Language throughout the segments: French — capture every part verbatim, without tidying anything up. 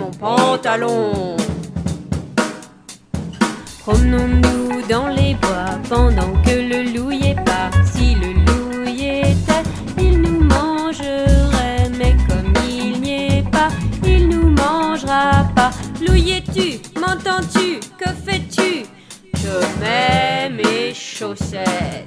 mon pantalon. Promenons-nous dans les bois pendant que le loup y est pas. Si le loup y était, il nous mangerait, mais comme il n'y est pas, il nous mangera pas. Loup y es-tu? M'entends-tu? Que fais-tu? Je mets mes chaussettes.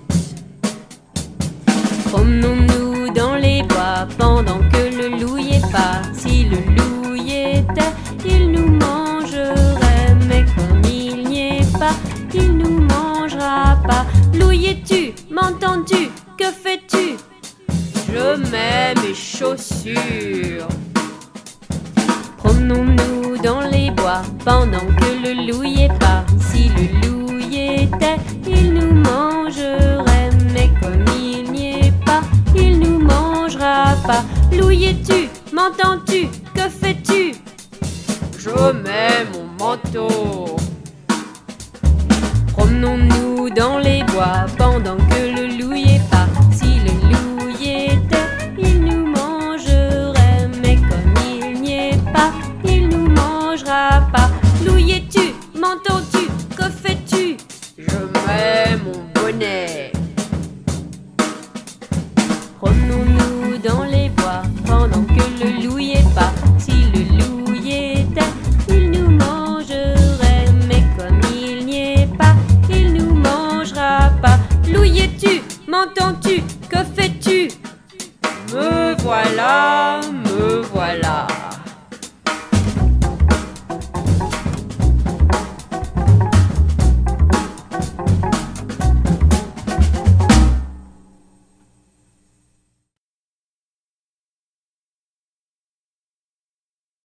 Promenons-nous dans les bois pendant que le loup y est pas. Si le loup y était, il nous mangerait, mais comme il n'y est pas, il nous mangera pas. Loup y es-tu? M'entends-tu? Que fais-tu? Je mets mes chaussures. Promenons-nous dans les bois pendant que le loup y est pas. Si le loup y était, il nous mangerait, mais comme il n'y est pas, il nous mangera pas. Loup y es-tu? M'entends-tu? Que fais-tu? Je mets mon manteau. Promenons-nous dans les bois pendant que le loup y est pas. Si le loup y était, il nous mangerait, mais comme il n'y est pas, il nous mangera pas. Loup y es-tu? M'entends-tu? Que fais-tu? Je mets mon bonnet. Promenons-nous dans les bois pendant que le loup y est pas. Si le loup y était, il nous mangerait, mais comme il n'y est pas, il nous mangera pas. Loup y es-tu? M'entends-tu?